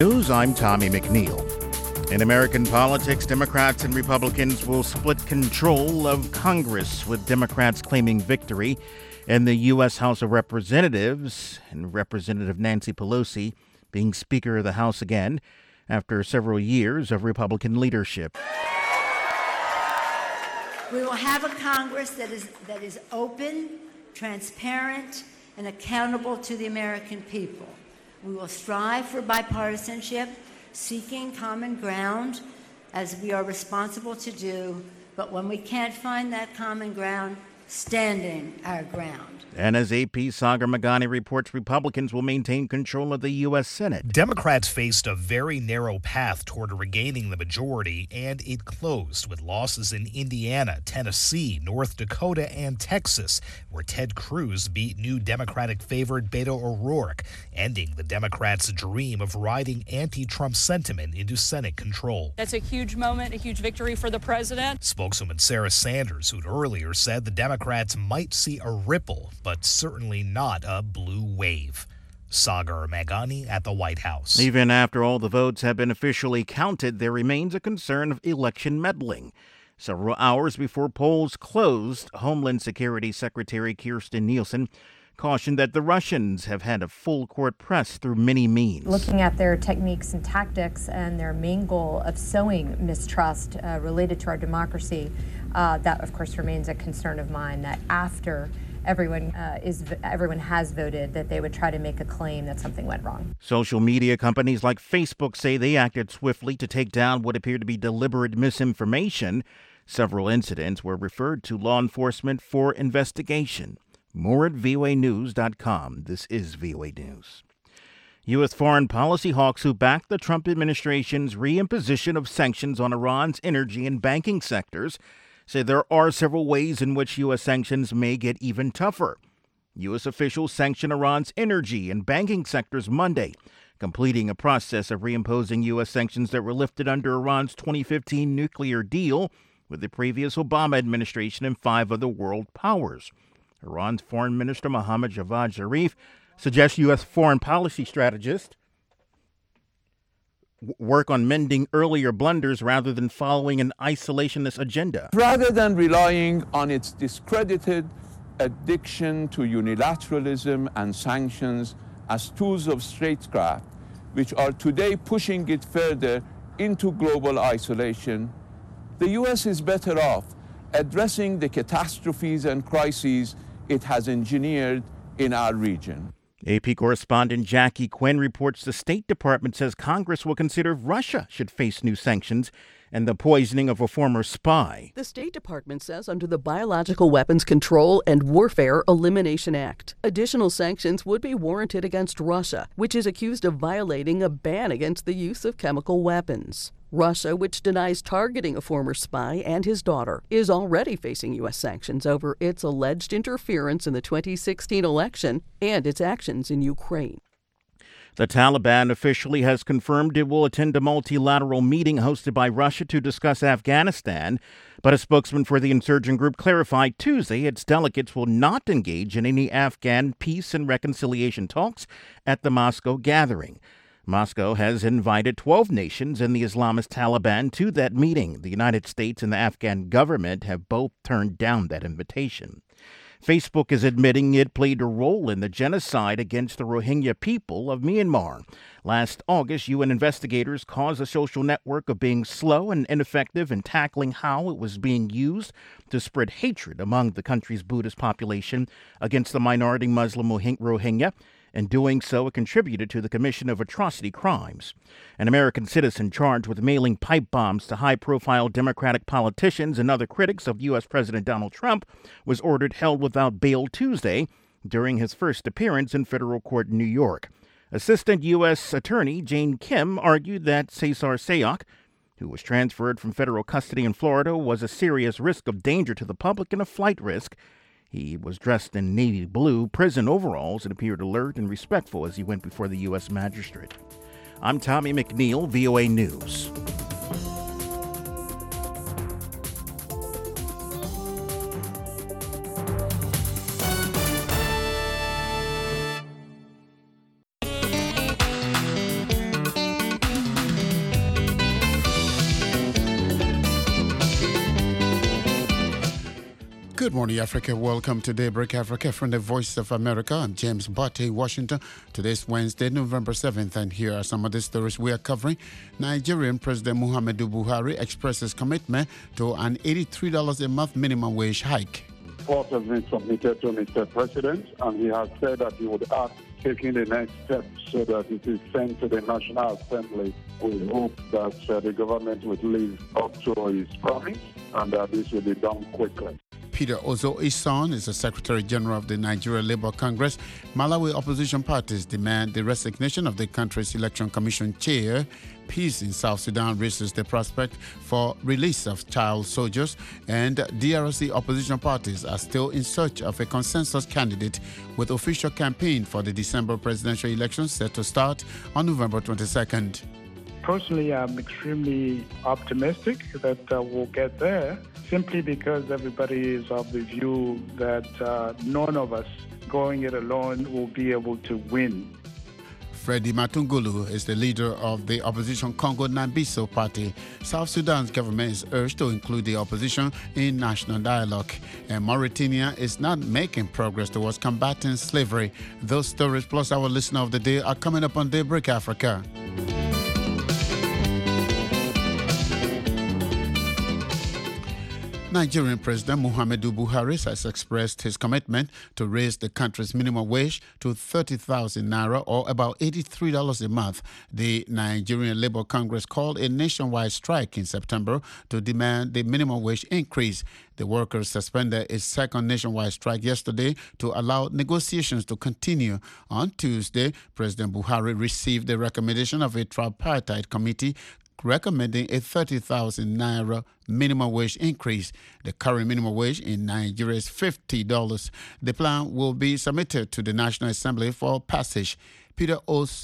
News, I'm Tommy McNeil. In American politics, Democrats and Republicans will split control of Congress, with Democrats claiming victory in the U.S. House of Representatives and Representative Nancy Pelosi being Speaker of the House again after several years of Republican leadership. We will have a Congress that is open, transparent, and accountable to the American people. We will strive for bipartisanship, seeking common ground, as we are responsible to do, but when we can't find that common ground, standing our ground. And as AP Sagar Meghani reports, Republicans will maintain control of the U.S. Senate. Democrats faced a very narrow path toward regaining the majority, and it closed with losses in Indiana, Tennessee, North Dakota, and Texas, where Ted Cruz beat new Democratic favorite Beto O'Rourke, ending the Democrats' dream of riding anti-Trump sentiment into Senate control. That's a huge moment, a huge victory for the president. Spokeswoman Sarah Sanders, who'd earlier said the Democrats might see a ripple, but certainly not a blue wave. Sagar Meghani at the White House. Even after all the votes have been officially counted, there remains a concern of election meddling. Several hours before polls closed, Homeland Security Secretary Kirstjen Nielsen cautioned that the Russians have had a full court press through many means. Looking at their techniques and tactics and their main goal of sowing mistrust related to our democracy, that of course remains a concern of mine, that after everyone has voted, that they would try to make a claim that something went wrong. Social media companies like Facebook say they acted swiftly to take down what appeared to be deliberate misinformation. Several incidents were referred to law enforcement for investigation. More at voanews.com. This is VOA News. U.S. foreign policy hawks who backed the Trump administration's reimposition of sanctions on Iran's energy and banking sectors say there are several ways in which U.S. sanctions may get even tougher. U.S. officials sanctioned Iran's energy and banking sectors Monday, completing a process of reimposing U.S. sanctions that were lifted under Iran's 2015 nuclear deal with the previous Obama administration and 5 other world powers. Iran's Foreign Minister Mohammad Javad Zarif suggests U.S. foreign policy strategists work on mending earlier blunders rather than following an isolationist agenda. Rather than relying on its discredited addiction to unilateralism and sanctions as tools of statecraft, which are today pushing it further into global isolation, the U.S. is better off addressing the catastrophes and crises it has engineered in our region. AP correspondent Jackie Quinn reports the State Department says Congress will consider if Russia should face new sanctions and the poisoning of a former spy. The State Department says under the Biological Weapons Control and Warfare Elimination Act, additional sanctions would be warranted against Russia, which is accused of violating a ban against the use of chemical weapons. Russia, which denies targeting a former spy and his daughter, is already facing U.S. sanctions over its alleged interference in the 2016 election and its actions in Ukraine. The Taliban officially has confirmed it will attend a multilateral meeting hosted by Russia to discuss Afghanistan, but a spokesman for the insurgent group clarified Tuesday its delegates will not engage in any Afghan peace and reconciliation talks at the Moscow gathering. Moscow has invited 12 nations and the Islamist Taliban to that meeting. The United States and the Afghan government have both turned down that invitation. Facebook is admitting it played a role in the genocide against the Rohingya people of Myanmar. Last August, UN investigators caused the social network of being slow and ineffective in tackling how it was being used to spread hatred among the country's Buddhist population against the minority Muslim Rohingya. In doing so, it contributed to the commission of atrocity crimes. An American citizen charged with mailing pipe bombs to high-profile Democratic politicians and other critics of U.S. President Donald Trump was ordered held without bail Tuesday during his first appearance in federal court in New York. Assistant U.S. Attorney Jane Kim argued that Cesar Sayoc, who was transferred from federal custody in Florida, was a serious risk of danger to the public and a flight risk. He was dressed in navy blue prison overalls and appeared alert and respectful as he went before the U.S. magistrate. I'm Tommy McNeil, VOA News. Good morning, Africa. Welcome to Daybreak Africa from the Voice of America. I'm James Botte, Washington. Today's Wednesday, November 7th, and here are some of the stories we are covering. Nigerian President Muhammadu Buhari expresses commitment to an $83 a month minimum wage hike. Report has been submitted to Mr. President, and he has said that he would act taking the next step so that it is sent to the National Assembly. We hope that the government would live up to his promise and that this will be done quickly. Peter Ozo-Isson is the Secretary General of the Nigeria Labour Congress. Malawi opposition parties demand the resignation of the country's Election Commission chair. Peace in South Sudan raises the prospect for release of child soldiers, and DRC opposition parties are still in search of a consensus candidate, with official campaign for the December presidential elections set to start on November 22nd. Personally, I'm extremely optimistic that we'll get there, simply because everybody is of the view that none of us going it alone will be able to win. Freddy Matungulu is the leader of the opposition Congo Nambiso party. South Sudan's government is urged to include the opposition in national dialogue. And Mauritania is not making progress towards combating slavery. Those stories plus our listener of the day are coming up on Daybreak Africa. Nigerian President Muhammadu Buhari has expressed his commitment to raise the country's minimum wage to 30,000 naira, or about $83 a month. The Nigerian Labour Congress called a nationwide strike in September to demand the minimum wage increase. The workers suspended a second nationwide strike yesterday to allow negotiations to continue. On Tuesday, President Buhari received the recommendation of a tripartite committee recommending a 30,000 naira minimum wage increase. The current minimum wage in Nigeria is $50. The plan will be submitted to the National Assembly for passage. Peter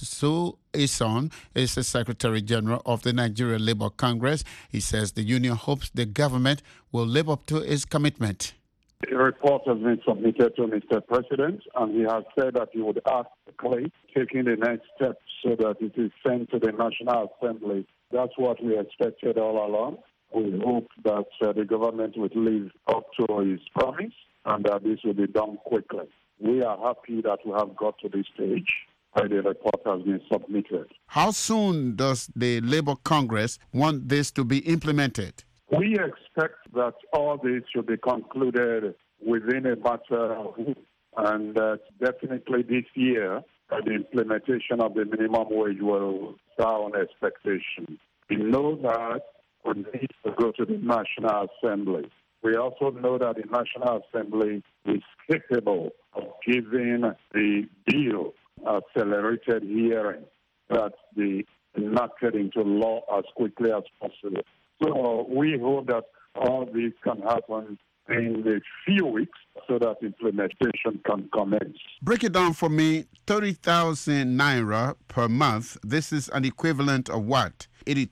Ozo-Isson is the Secretary General of the Nigeria Labour Congress. He says the union hopes the government will live up to its commitment. A report has been submitted to Mr. President, and he has said that he would act quickly, taking the next step so that it is sent to the National Assembly. That's what we expected all along. We hope that the government would live up to his promise and that this will be done quickly. We are happy that we have got to this stage where the report has been submitted. How soon does the Labour Congress want this to be implemented? We expect that all this should be concluded within a matter of weeks, and that definitely this year the implementation of the minimum wage will start on expectation. We know that we need to go to the National Assembly. We also know that the National Assembly is capable of giving the bill accelerated hearing that be enacted into law as quickly as possible. So we hope that all this can happen in a few weeks so that implementation can commence. Break it down for me. 30,000 naira per month. This is an equivalent of what?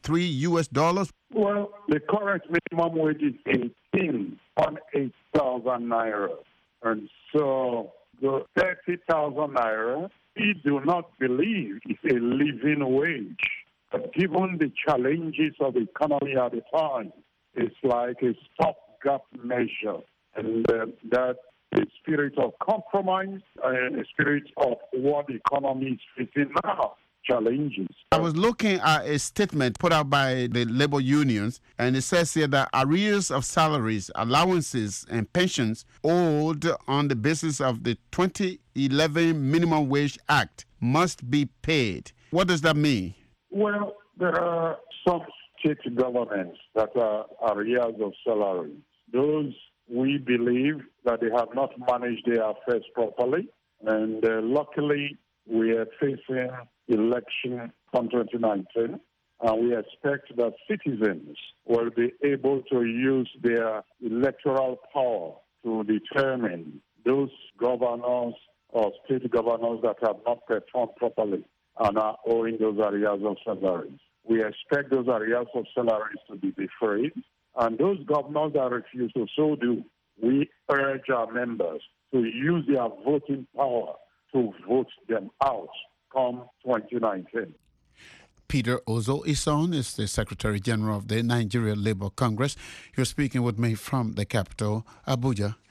$83? Well, the current minimum wage is 18,000 naira. And so the 30,000 naira, we do not believe is a living wage. But given the challenges of the economy at the time, it's like a stopgap measure. And that the spirit of compromise and the spirit of what the economy is facing now, challenges. I was looking at a statement put out by the labor unions, and it says here that arrears of salaries, allowances, and pensions owed on the basis of the 2011 Minimum Wage Act must be paid. What does that mean? Well, there are some state governments that are arrears of salaries. Those, we believe that they have not managed their affairs properly, and luckily we are facing election from 2019, and we expect that citizens will be able to use their electoral power to determine those governors or state governors that have not performed properly and are owing those arrears of salaries. We expect those arrears of salaries to be defrayed, and those governors that refuse to so do, we urge our members to use their voting power to vote them out come 2019. Peter Ozo-Isson is the Secretary General of the Nigeria Labour Congress. You're speaking with me from the capital, Abuja.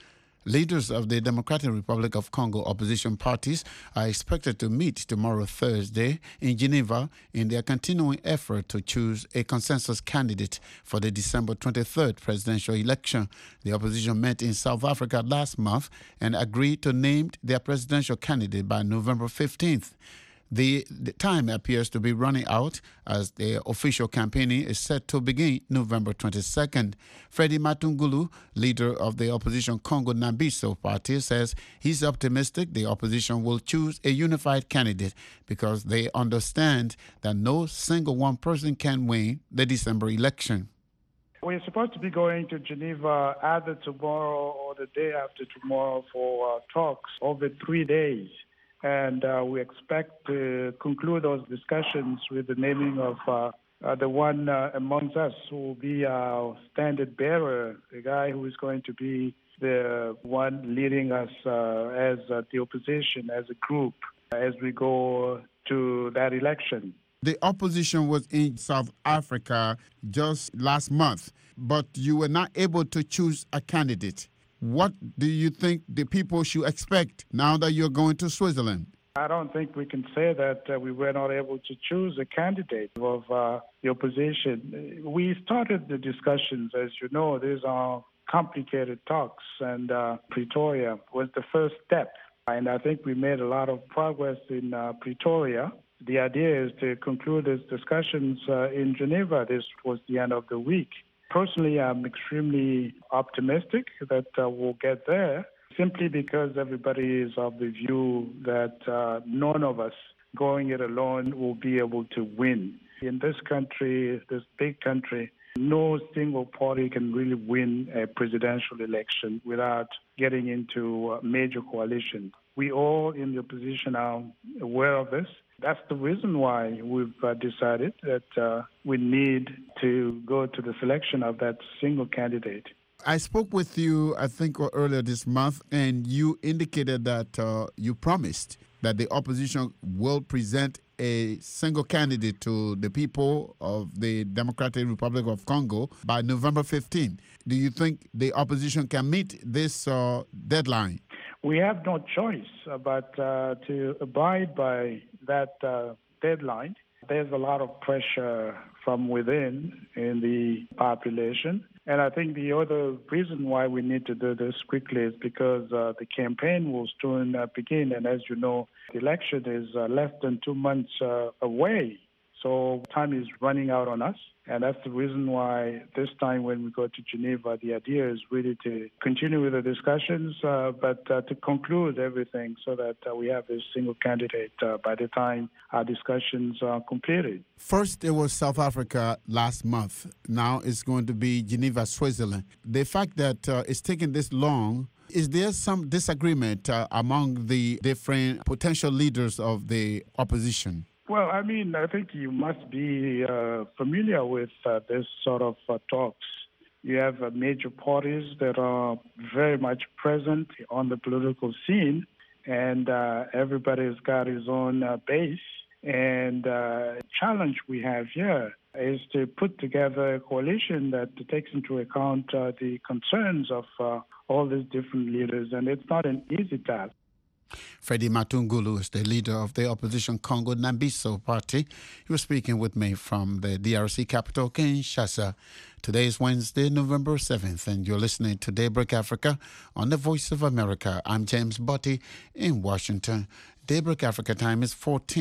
Leaders of the Democratic Republic of Congo opposition parties are expected to meet tomorrow, Thursday, in Geneva in their continuing effort to choose a consensus candidate for the December 23rd presidential election. The opposition met in South Africa last month and agreed to name their presidential candidate by November 15th. The time appears to be running out as the official campaigning is set to begin November 22nd. Freddy Matungulu, leader of the opposition Congo Nambiso party, says he's optimistic the opposition will choose a unified candidate because they understand that no single one person can win the December election. We're supposed to be going to Geneva either tomorrow or the day after tomorrow for talks over 3 days. And we expect to conclude those discussions with the naming of the one amongst us who will be our standard bearer, the guy who is going to be the one leading us as the opposition, as a group, as we go to that election. The opposition was in South Africa just last month, but you were not able to choose a candidate. What do you think the people should expect now that you're going to Switzerland? I don't think we can say that we were not able to choose a candidate of the opposition. We started the discussions, as you know, these are complicated talks, and Pretoria was the first step. And I think we made a lot of progress in Pretoria. The idea is to conclude these discussions in Geneva. This was the end of the week. Personally, I'm extremely optimistic that we'll get there, simply because everybody is of the view that none of us going it alone will be able to win. In this country, this big country, no single party can really win a presidential election without getting into a major coalition. We all in the opposition are aware of this. That's the reason why we've decided that we need to go to the selection of that single candidate. I spoke with you, I think, earlier this month, and you indicated that you promised that the opposition will present a single candidate to the people of the Democratic Republic of Congo by November 15. Do you think the opposition can meet this deadline? We have no choice but to abide by that deadline. There's a lot of pressure from within in the population. And I think the other reason why we need to do this quickly is because the campaign will soon begin. And as you know, the election is less than 2 months away. So time is running out on us. And that's the reason why this time when we go to Geneva, the idea is really to continue with the discussions, but to conclude everything so that we have a single candidate by the time our discussions are completed. First, it was South Africa last month. Now it's going to be Geneva, Switzerland. The fact that it's taken this long, is there some disagreement among the different potential leaders of the opposition? Well, I mean, I think you must be familiar with this sort of talks. You have major parties that are very much present on the political scene, and everybody's got his own base. And the challenge we have here is to put together a coalition that takes into account the concerns of all these different leaders, and it's not an easy task. Freddy Matungulu is the leader of the opposition Congo Nambiso party. He was speaking with me from the DRC capital, Kinshasa. Today is Wednesday, November 7th, and you're listening to Daybreak Africa on the Voice of America. I'm James Botti in Washington. Daybreak Africa time is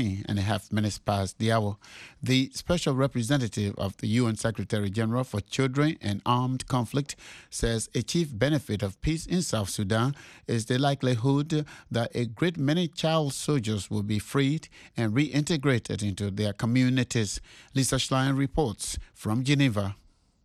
14.5 minutes past the hour. The special representative of the UN Secretary General for Children and Armed Conflict says a chief benefit of peace in South Sudan is the likelihood that a great many child soldiers will be freed and reintegrated into their communities. Lisa Schlein reports from Geneva.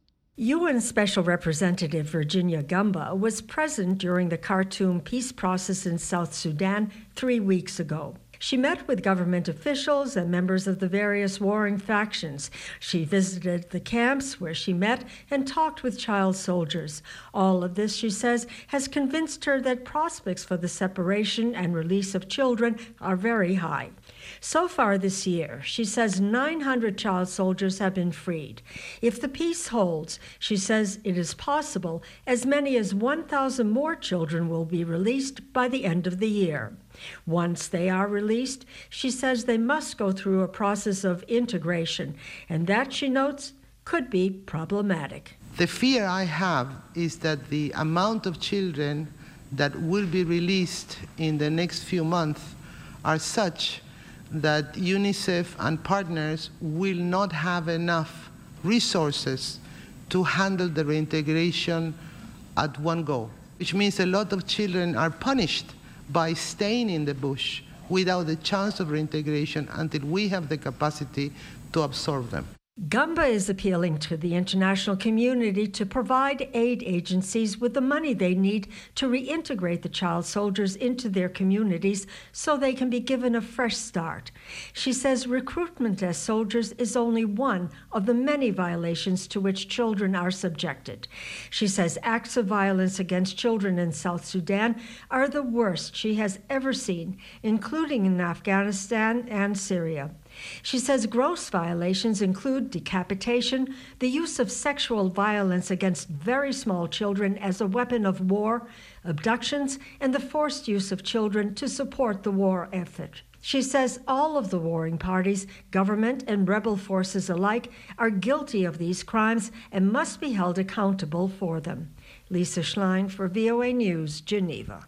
UN Special Representative Virginia Gamba was present during the Khartoum peace process in South Sudan 3 weeks ago. She met with government officials and members of the various warring factions. She visited the camps where she met and talked with child soldiers. All of this, she says, has convinced her that prospects for the separation and release of children are very high. So far this year, she says 900 child soldiers have been freed. If the peace holds, she says it is possible as many as 1,000 more children will be released by the end of the year. Once they are released, she says they must go through a process of integration, and that, she notes, could be problematic. The fear I have is that the amount of children that will be released in the next few months are such that UNICEF and partners will not have enough resources to handle the reintegration at one go, which means a lot of children are punished by staying in the bush without the chance of reintegration until we have the capacity to absorb them. Gumba is appealing to the international community to provide aid agencies with the money they need to reintegrate the child soldiers into their communities so they can be given a fresh start. She says recruitment as soldiers is only one of the many violations to which children are subjected. She says acts of violence against children in South Sudan are the worst she has ever seen, including in Afghanistan and Syria. She says gross violations include decapitation, the use of sexual violence against very small children as a weapon of war, abductions, and the forced use of children to support the war effort. She says all of the warring parties, government and rebel forces alike, are guilty of these crimes and must be held accountable for them. Lisa Schlein for VOA News, Geneva.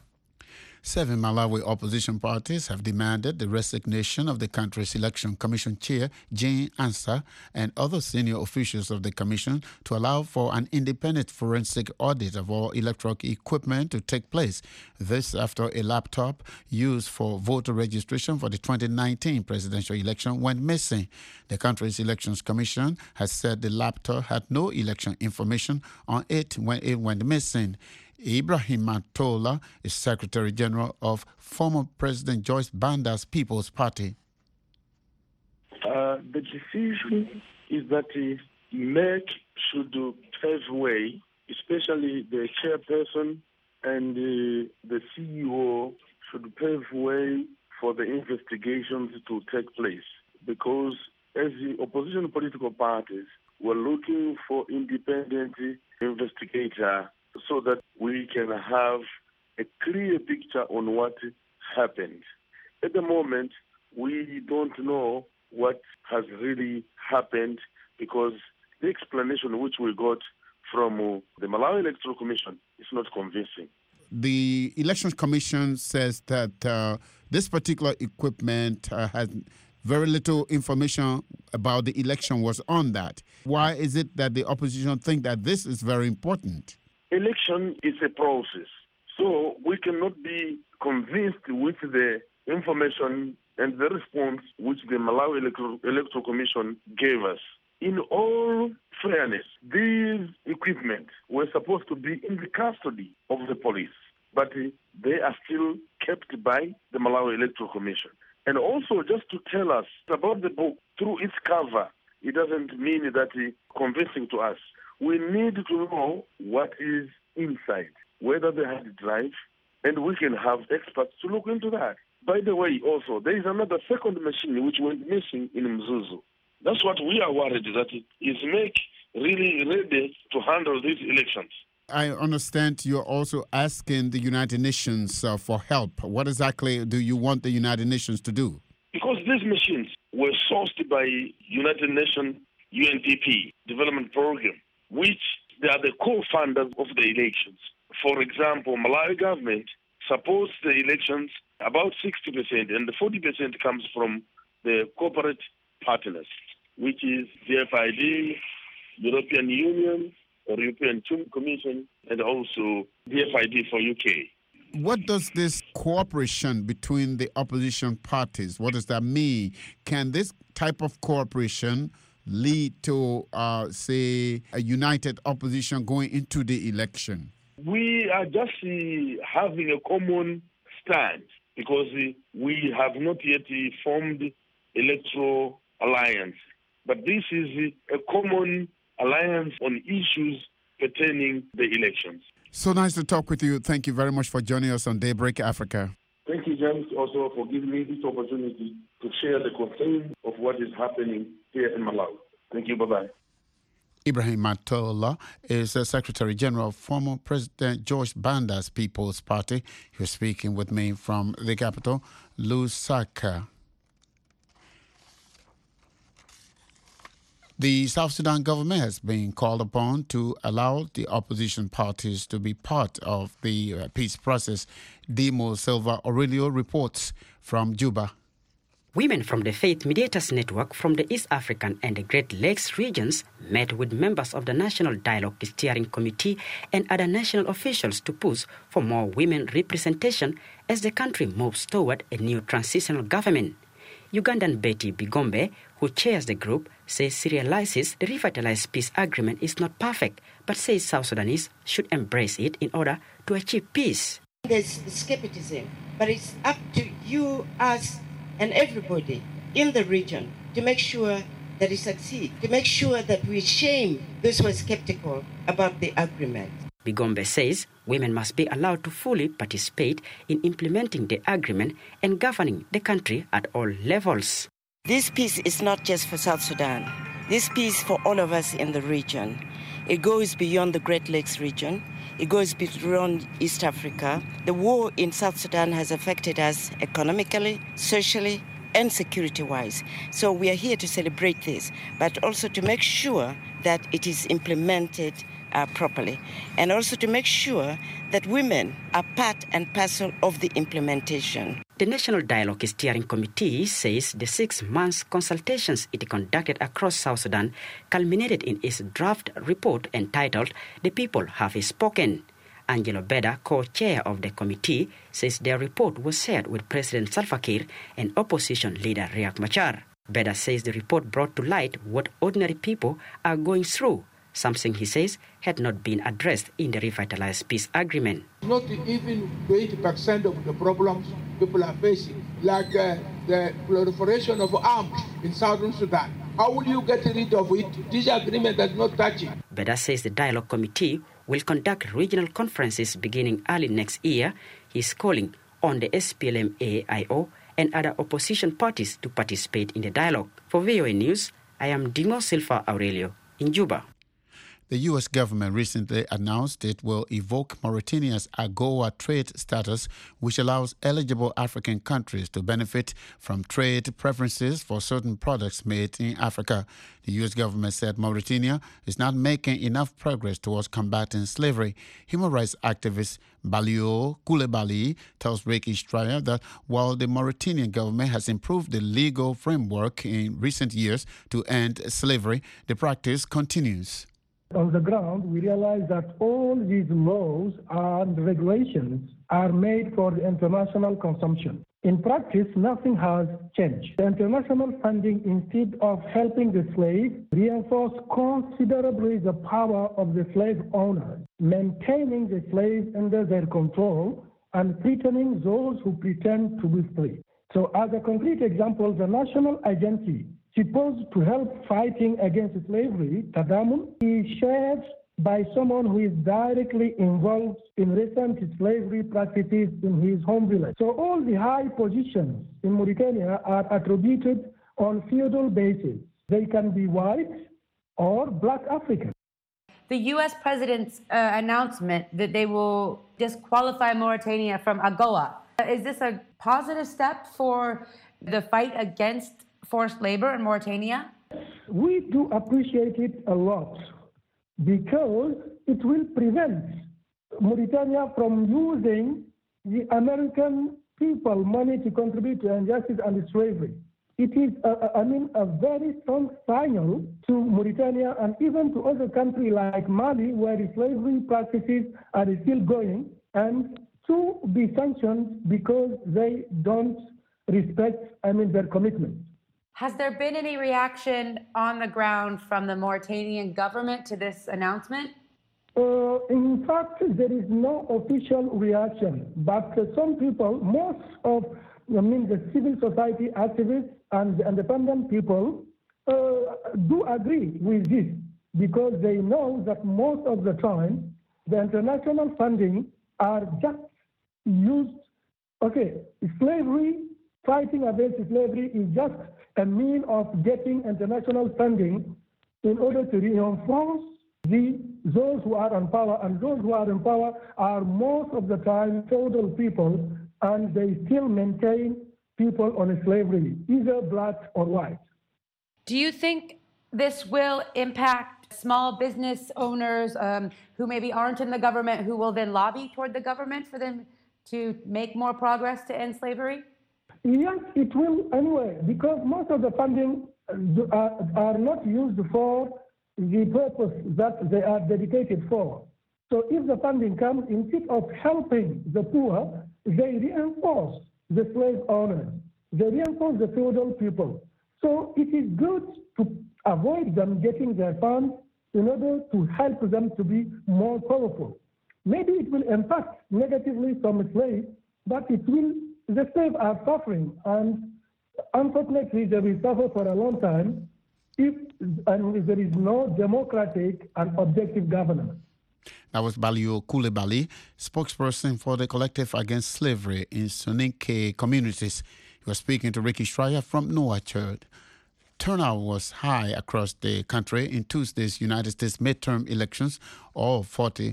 7 Malawi opposition parties have demanded the resignation of the country's Election Commission chair, Jane Ansah, and other senior officials of the commission to allow for an independent forensic audit of all electoral equipment to take place. This after a laptop used for voter registration for the 2019 presidential election went missing. The country's Elections Commission has said the laptop had no election information on it when it went missing. Ibrahim Matola is Secretary General of former President Joyce Banda's People's Party. The decision is that MEC should pave way, especially the chairperson and the CEO should pave way for the investigations to take place. Because as the opposition political parties, we're looking for independent investigator so that we can have a clear picture on what happened. At the moment, we don't know what has really happened because the explanation which we got from the Malawi Electoral Commission is not convincing. The Elections Commission says that this particular equipment has very little information about the election was on that. Why is it that the opposition think that this is very important? Election is a process, so we cannot be convinced with the information and the response which the Malawi Electoral Commission gave us. In all fairness, these equipment were supposed to be in the custody of the police, but they are still kept by the Malawi Electoral Commission. And also, just to tell us about the book, through its cover, it doesn't mean that it's convincing to us. We need to know what is inside, whether they had a drive, and we can have experts to look into that. By the way, also, there is another second machine which went missing in Mzuzu. That's what we are worried, that is MEC really ready to handle these elections. I understand you're also asking the United Nations for help. What exactly do you want the United Nations to do? Because these machines were sourced by United Nations UNDP Development Program, which they are the co-funders of the elections. For example, Malawi government supports the elections about 60%, and the 40% comes from the corporate partners, which is the FID, European Union, or European Commission, and also the FID for UK. What does this cooperation between the opposition parties, what does that mean? Can this type of cooperation lead to, say, a united opposition going into the election? We are just having a common stand because we have not yet formed electoral alliance. But this is a common alliance on issues pertaining the elections. So nice to talk with you. Thank you very much for joining us on Daybreak Africa. Thank you. James, also for giving me this opportunity to share the concern of what is happening here in Malawi. Thank you. Bye-bye. Ibrahim Matola is the Secretary General of former President George Banda's People's Party. He was speaking with me from the capital, Lusaka. The South Sudan government has been called upon to allow the opposition parties to be part of the peace process. Dimo Silva Aurelio reports from Juba. Women from the Faith Mediators Network from the East African and the Great Lakes regions met with members of the National Dialogue Steering Committee and other national officials to push for more women representation as the country moves toward a new transitional government. Ugandan Betty Bigombe, who chairs the group, says she realizes the revitalized peace agreement is not perfect, but says South Sudanese should embrace it in order to achieve peace. There's skepticism, but it's up to you, us, and everybody in the region to make sure that it succeeds, to make sure that we shame those who are skeptical about the agreement. Bigombe says women must be allowed to fully participate in implementing the agreement and governing the country at all levels. This peace is not just for South Sudan. This peace for all of us in the region. It goes beyond the Great Lakes region. It goes beyond East Africa. The war in South Sudan has affected us economically, socially, and security-wise. So we are here to celebrate this, but also to make sure that it is implemented properly, and also to make sure that women are part and parcel of the implementation. The National Dialogue Steering Committee says the 6 months consultations it conducted across South Sudan culminated in its draft report entitled The People Have Spoken. Angelo Beda, co-chair of the committee, says their report was shared with President Salva Kiir and opposition leader Riek Machar. Beda says the report brought to light what ordinary people are going through, something he says had not been addressed in the revitalized peace agreement. Not even 20% of the problems people are facing, like the proliferation of arms in Southern Sudan. How will you get rid of it? This agreement does not touch it. Beda says the dialogue committee will conduct regional conferences beginning early next year. He's calling on the SPLM-AIO and other opposition parties to participate in the dialogue. For VOA News, I am Dimo Silva Aurelio in Juba. The U.S. government recently announced it will evoke Mauritania's AGOA trade status, which allows eligible African countries to benefit from trade preferences for certain products made in Africa. The U.S. government said Mauritania is not making enough progress towards combating slavery. Human rights activist Balio Coulibaly tells Reiki Straya that while the Mauritanian government has improved the legal framework in recent years to end slavery, the practice continues. On the ground, we realize that all these laws and regulations are made for the international consumption. In practice, nothing has changed. The international funding, instead of helping the slave, reinforced considerably the power of the slave owners, maintaining the slaves under their control and threatening those who pretend to be free. So as a concrete example, the National Agency supposed to help fighting against slavery, Tadamun, is shared by someone who is directly involved in recent slavery practices in his home village. So all the high positions in Mauritania are attributed on feudal basis. They can be white or black African. The U.S. president's announcement that they will disqualify Mauritania from AGOA, is this a positive step for the fight against forced labor in Mauritania? We do appreciate it a lot because it will prevent Mauritania from using the American people money to contribute to injustice and slavery. It is, a very strong signal to Mauritania and even to other countries like Mali, where the slavery practices are still going, and to be sanctioned because they don't respect, their commitments. Has there been any reaction on the ground from the Mauritanian government to this announcement? In fact, there is no official reaction, but some people, most of the civil society activists and the independent people do agree with this because they know that most of the time the international funding are just used Okay, slavery, fighting against slavery is just a means of getting international funding in order to reinforce those who are in power. And those who are in power are most of the time feudal people, and they still maintain people on slavery, either black or white. Do you think this will impact small business owners who maybe aren't in the government, who will then lobby toward the government for them to make more progress to end slavery? Yes, it will anyway, because most of the funding are not used for the purpose that they are dedicated for. So if the funding comes, instead of helping the poor, they reinforce the slave owners. They reinforce the feudal people. So it is good to avoid them getting their funds in order to help them to be more powerful. Maybe it will impact negatively some slaves, but the slaves are suffering, and unfortunately they will suffer for a long time if there is no democratic and objective governance. That was Balio Coulibaly, spokesperson for the Collective Against Slavery in Soninke communities. He was speaking to Ricky Schreier from Nouakchott. Turnout was high across the country in Tuesday's United States midterm elections. All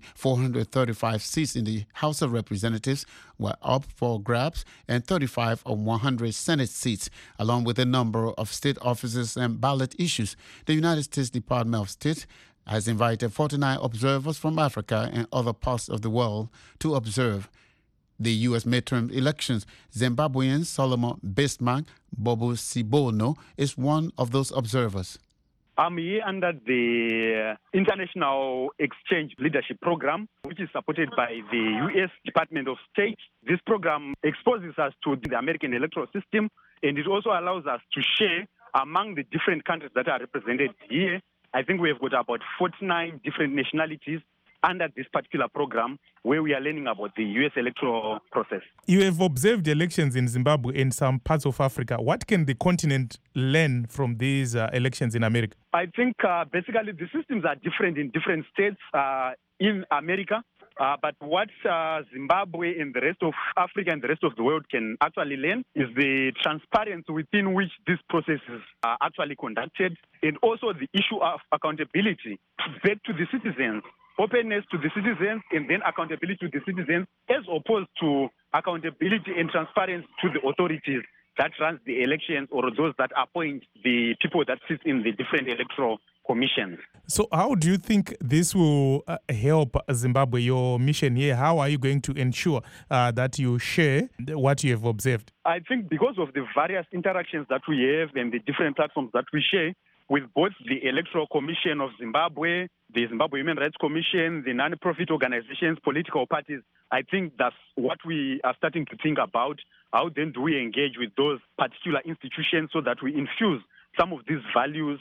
435 seats in the House of Representatives were up for grabs, and 35 of 100 Senate seats, along with a number of state offices and ballot issues. The United States Department of State has invited 49 observers from Africa and other parts of the world to observe the U.S. midterm elections. Zimbabwean Solomon Bismarck Bobo Sibono is one of those observers. I'm here under the International Exchange Leadership Program, which is supported by the U.S. Department of State. This program exposes us to the American electoral system, and it also allows us to share among the different countries that are represented here. I think we have got about 49 different nationalities under this particular program, where we are learning about the U.S. electoral process. You have observed elections in Zimbabwe and some parts of Africa. What can the continent learn from these elections in America? I think basically the systems are different in different states in America. But what Zimbabwe and the rest of Africa and the rest of the world can actually learn is the transparency within which these processes are actually conducted, and also the issue of accountability back to the citizens, openness to the citizens, and then accountability to the citizens, as opposed to accountability and transparency to the authorities that runs the elections or those that appoint the people that sit in the different electoral commissions. So how do you think this will help Zimbabwe, your mission here? How are you going to ensure that you share what you have observed? I think because of the various interactions that we have and the different platforms that we share with both the Electoral Commission of Zimbabwe, the Zimbabwe Human Rights Commission, the non-profit organizations, political parties, I think that's what we are starting to think about. How then do we engage with those particular institutions so that we infuse some of these values?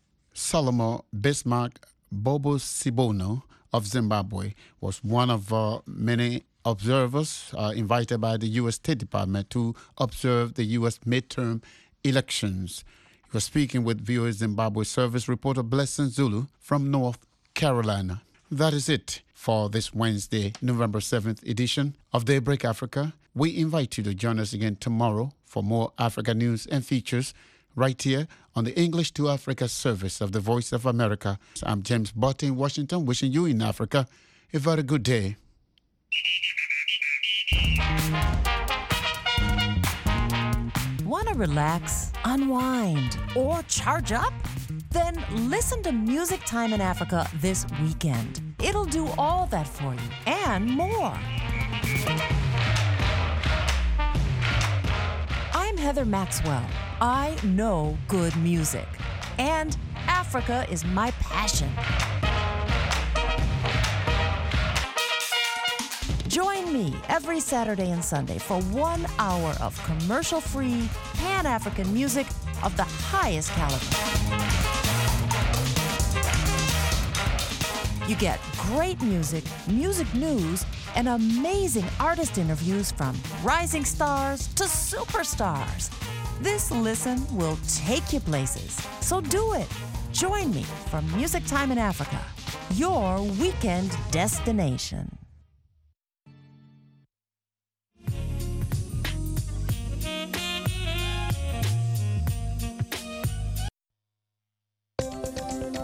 Solomon Bismarck Bobo Sibono of Zimbabwe was one of many observers invited by the U.S. State Department to observe the U.S. midterm elections. He was speaking with VOA Zimbabwe service reporter Blessing Zulu from North Carolina. That is it for this Wednesday, November 7th edition of Daybreak Africa. We invite you to join us again tomorrow for more Africa news and features right here on the English to Africa service of the Voice of America. I'm James Botte in Washington, wishing you in Africa a very good day. Want to relax, unwind, or charge up? Then listen to Music Time in Africa this weekend. It'll do all that for you and more. I'm Heather Maxwell. I know good music, and Africa is my passion. Join me every Saturday and Sunday for 1 hour of commercial-free, Pan-African music of the highest caliber. You get great music, music news, and amazing artist interviews from rising stars to superstars. This listen will take you places, so do it. Join me for Music Time in Africa, your weekend destination.